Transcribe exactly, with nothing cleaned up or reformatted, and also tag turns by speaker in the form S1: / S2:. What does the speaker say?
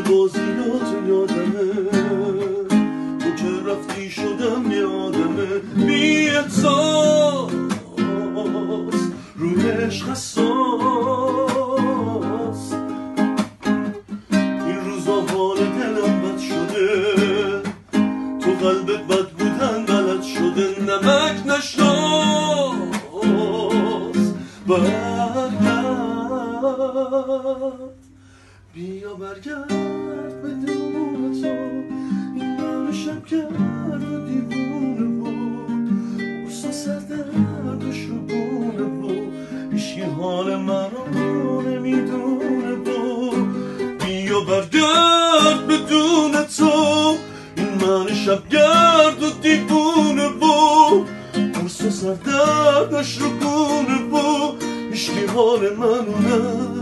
S1: بازیات یادمه، تو که رفتی شدم یادمه بی احساس رو عشق حساس. این روزا حال دلم بد شده، تو قلبت بد بودن بلد شده، نمک نشناس برگرد، بیا برگرد بدون تو. این من شب کرد و دیوونه بود، بورسا سردرد و شبونه بود، هیچکی حال من رو نمیدونه بود. بیا برگرد بدون تو، این من شب گرد و دیوونه بود، بورسا سردرد و شبونه بود، هیچکی حال من رو